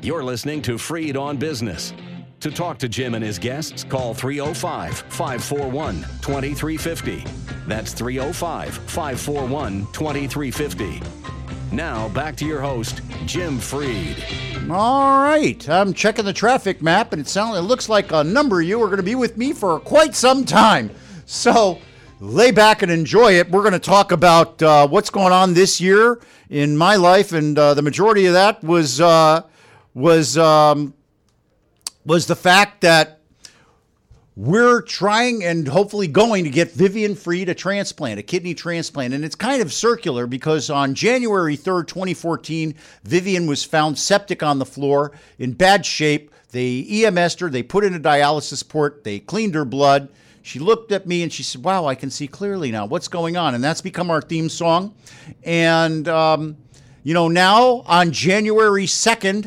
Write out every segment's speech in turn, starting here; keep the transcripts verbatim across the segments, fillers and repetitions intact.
You're listening to Freed on Business. To talk to Jim and his guests, call three oh five, five four one, two three five oh. That's three oh five, five four one, two three five oh. Now, back to your host, Jim Freed. All right. I'm checking the traffic map, and it sounds, it looks like a number of you are going to be with me for quite some time. So lay back and enjoy it. We're going to talk about uh, what's going on this year in my life, and uh, the majority of that was uh, was um, was the fact that we're trying and hopefully going to get Vivian Freed a transplant, a kidney transplant. And it's kind of circular because on January third, twenty fourteen, Vivian was found septic on the floor in bad shape. They E M S'd her. They put in a dialysis port. They cleaned her blood. She looked at me and she said, wow, I can see clearly now. What's going on? And that's become our theme song. And, um, you know, now on January second,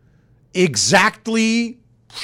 exactly,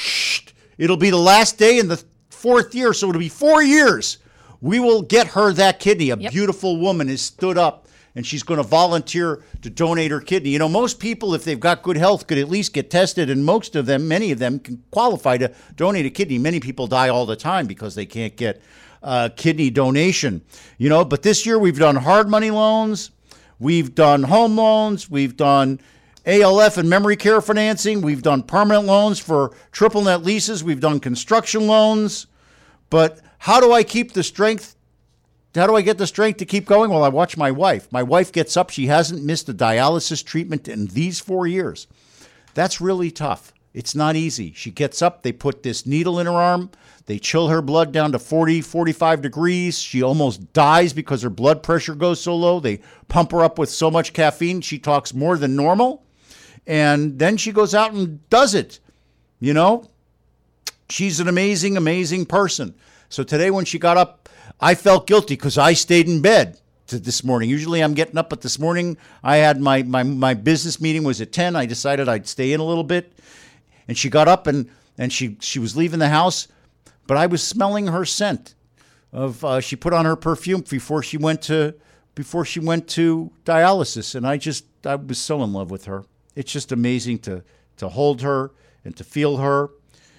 it'll be the last day in the fourth year, so it'll be four years. We will get her that kidney. A yep. beautiful woman has stood up, and she's going to volunteer to donate her kidney. You know, most people, if they've got good health, could at least get tested, and most of them, many of them, can qualify to donate a kidney. Many people die all the time because they can't get uh, kidney donation. You know, but this year we've done hard money loans, we've done home loans, we've done A L F and memory care financing. We've done permanent loans for triple net leases. We've done construction loans. But how do I keep the strength? How do I get the strength to keep going? Well, I watch my wife. My wife gets up. She hasn't missed a dialysis treatment in these four years. That's really tough. It's not easy. She gets up. They put this needle in her arm. They chill her blood down to forty, forty-five degrees. She almost dies because her blood pressure goes so low. They pump her up with so much caffeine. She talks more than normal. And then she goes out and does it. You know, she's an amazing, amazing person. So today when she got up, I felt guilty because I stayed in bed to this morning. Usually I'm getting up, but this morning I had my, my, my business meeting was at ten. I decided I'd stay in a little bit. And she got up and, and she, she was leaving the house, but I was smelling her scent of, uh, she put on her perfume before she went to, before she went to dialysis. And I just, I was so in love with her. It's just amazing to to hold her and to feel her.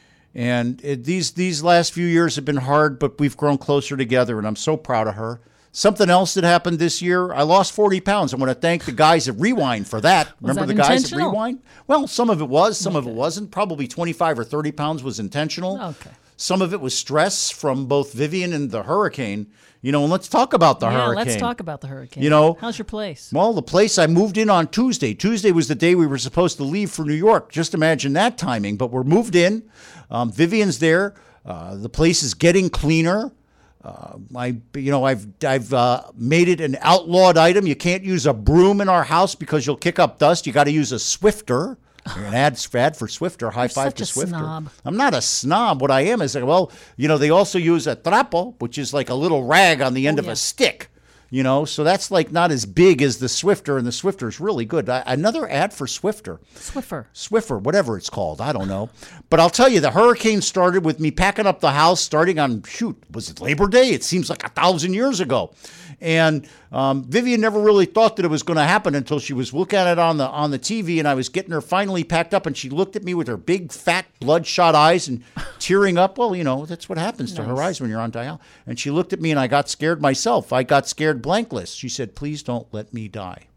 And it, these these last few years have been hard, but we've grown closer together, and I'm so proud of her. Something else that happened this year, I lost forty pounds. I want to thank the guys at Rewind for that. Was Remember that the guys at intentional? Rewind? Well, some of it was, some Okay. of it wasn't. Probably twenty-five or thirty pounds was intentional. Okay. Some of it was stress from both Vivian and the hurricane. You know, and let's talk about the yeah, hurricane. let's talk about the hurricane. You know, how's your place? Well, the place I moved in on Tuesday. Tuesday was the day we were supposed to leave for New York. Just imagine that timing. But we're moved in. Um, Vivian's there. Uh, the place is getting cleaner. Uh, I, you know, I've I've uh, made it an outlawed item. You can't use a broom in our house because you'll kick up dust. You got to use a Swifter. An ad, ad for Swifter. High You're five such to a Swifter. snob. I'm not a snob. What I am is, well, you know, they also use a trapo, which is like a little rag on the end Oh, of yeah. a stick. You know, so that's like not as big as the Swifter, and the Swifter is really good. I, another ad for Swifter. Swiffer. Swiffer, whatever it's called. I don't know. But I'll tell you, the hurricane started with me packing up the house starting on, shoot, was it Labor Day? It seems like a thousand years ago. And um, Vivian never really thought that it was going to happen until she was looking at it on the on the T V, and I was getting her finally packed up, and she looked at me with her big, fat, bloodshot eyes and tearing up. Well, you know, that's what happens to Nice. her eyes when you're on dial. And she looked at me, and I got scared myself. I got scared blankless. She said, please don't let me die.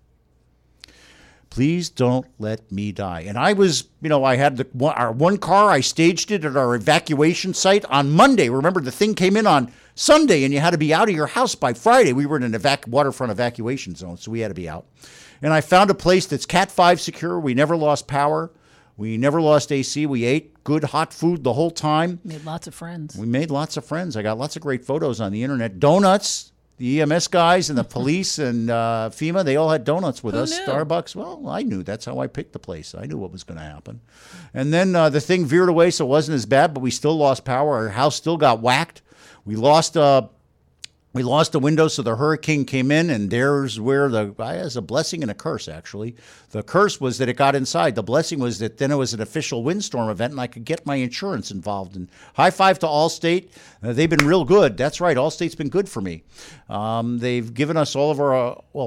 Please don't let me die. And I was, you know, I had the one, our one car. I staged it at our evacuation site on Monday. Remember, the thing came in on Sunday, and you had to be out of your house by Friday. We were in an evac- waterfront evacuation zone, so we had to be out. And I found a place that's Cat five secure. We never lost power. We never lost A C. We ate good hot food the whole time. Made lots of friends. We made lots of friends. I got lots of great photos on the internet. Donuts. The E M S guys and the police and uh, FEMA, they all had donuts with Who us. knew? Starbucks, well, I knew. That's how I picked the place. I knew what was going to happen. And then uh, the thing veered away, so it wasn't as bad, but we still lost power. Our house still got whacked. We lost uh, we lost the window, so the hurricane came in, and there's where the, as a blessing and a curse, actually. The curse was that it got inside. The blessing was that then it was an official windstorm event, and I could get my insurance involved. And high five to Allstate. Uh, they've been real good. That's right. Allstate's been good for me. Um, they've given us all of our, uh, well,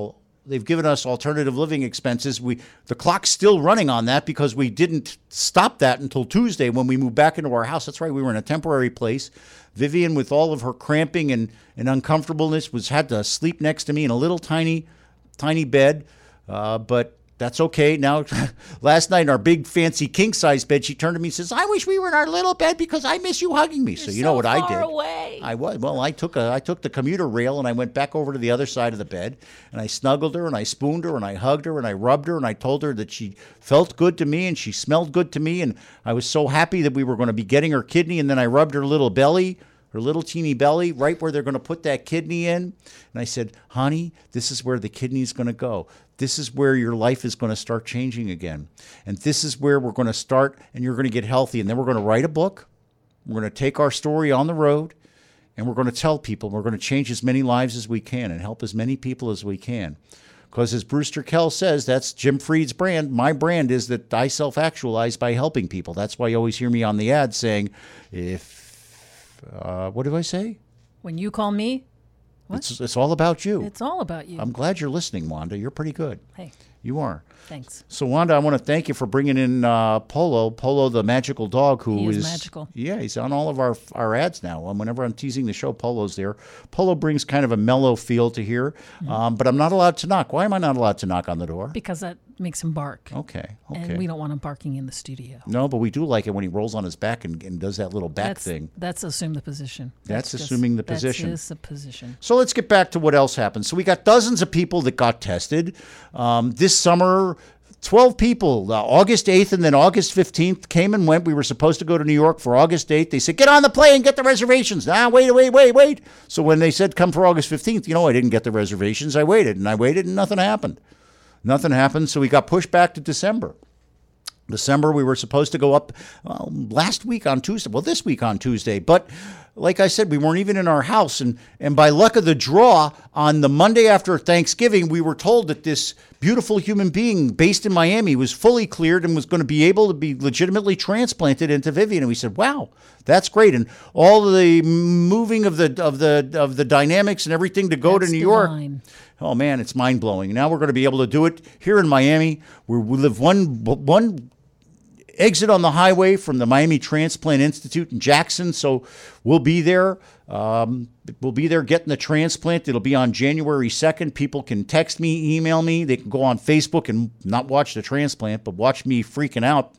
they've given us alternative living expenses. We the clock's still running on that because we didn't stop that until Tuesday when we moved back into our house. That's right, we were in a temporary place. Vivian, with all of her cramping and, and uncomfortableness, was had to sleep next to me in a little tiny, tiny bed. Uh, but that's okay. Now, last night in our big fancy king size bed, she turned to me and says, "I wish we were in our little bed because I miss you hugging me." You're so you so know what I far did? Away. I was well. I took a I took the commuter rail and I went back over to the other side of the bed and I snuggled her and I spooned her and I hugged her and I rubbed her and I told her that she felt good to me and she smelled good to me, and I was so happy that we were going to be getting her kidney. And then I rubbed her little belly. Her little teeny belly, right where they're going to put that kidney in. And I said, "Honey, this is where the kidney's going to go. This is where your life is going to start changing again. And this is where we're going to start, and you're going to get healthy. And then we're going to write a book. We're going to take our story on the road, and we're going to tell people. We're going to change as many lives as we can and help as many people as we can." Because as Brewster Kell says, that's Jim Fried's brand. My brand is that I self-actualize by helping people. That's why you always hear me on the ad saying, if Uh, what do I say? When you call me, what? It's, it's all about you. It's all about you. I'm glad you're listening, Wanda. You're pretty good. Hey. You are. Thanks. So, Wanda, I want to thank you for bringing in uh, Polo, Polo the magical dog who he is, is magical. Yeah, he's on all of our our ads now. Um, whenever I'm teasing the show, Polo's there. Polo brings kind of a mellow feel to here, mm-hmm. um, but I'm not allowed to knock. Why am I not allowed to knock on the door? Because that makes him bark. Okay, okay. And we don't want him barking in the studio. No, but we do like it when he rolls on his back and, and does that little back that's, thing. That's assume the position. That's, that's assuming just, the position. That's a position. So let's get back to what else happened. So we got dozens of people that got tested. Um, this summer, twelve people, uh, August eighth and then August fifteenth came and went. We were supposed to go to New York for August eighth. They said, "Get on the plane, get the reservations." Nah, wait, wait, wait, wait. So when they said come for August fifteenth, you know, I didn't get the reservations. I waited and I waited and nothing happened. Nothing happened. So we got pushed back to December. December, we were supposed to go up well, last week on Tuesday. Well, this week on Tuesday. But like I said, we weren't even in our house. And, and by luck of the draw, on the Monday after Thanksgiving, we were told that this beautiful human being based in Miami was fully cleared and was going to be able to be legitimately transplanted into Vivian. And we said, wow, that's great. And all the moving of the of the of the dynamics and everything to go that's to New divine. York. Oh man, it's mind blowing. Now we're going to be able to do it here in Miami, where we live one one exit on the highway from the Miami Transplant Institute in Jackson. So we'll be there. Um, we'll be there getting the transplant. It'll be on January second. People can text me, email me. They can go on Facebook and not watch the transplant, but watch me freaking out.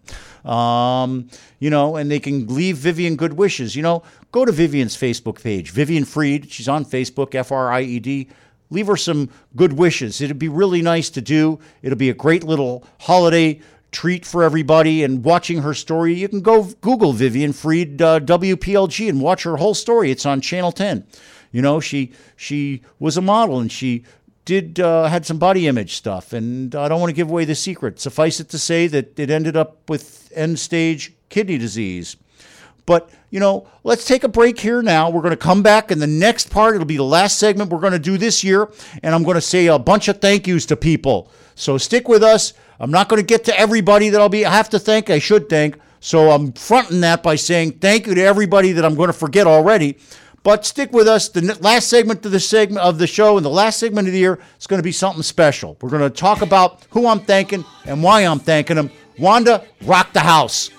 Um, you know, and they can leave Vivian good wishes. You know, go to Vivian's Facebook page, Vivian Fried. She's on Facebook, F R I E D. Leave her some good wishes. It'd be really nice to do. It'll be a great little holiday treat for everybody. And watching her story, you can go Google Vivian Fried uh, W P L G and watch her whole story. It's on Channel ten. You know, she she was a model and she did uh, had some body image stuff. And I don't want to give away the secret. Suffice it to say that it ended up with end-stage kidney disease. But, you know, let's take a break here now. We're going to come back in the next part. It'll be the last segment we're going to do this year. And I'm going to say a bunch of thank yous to people. So stick with us. I'm not going to get to everybody that I'll be have to thank. I should thank. So I'm fronting that by saying thank you to everybody that I'm going to forget already. But stick with us. The last segment of the segment of the show and the last segment of the year is going to be something special. We're going to talk about who I'm thanking and why I'm thanking them. Wanda, rock the house.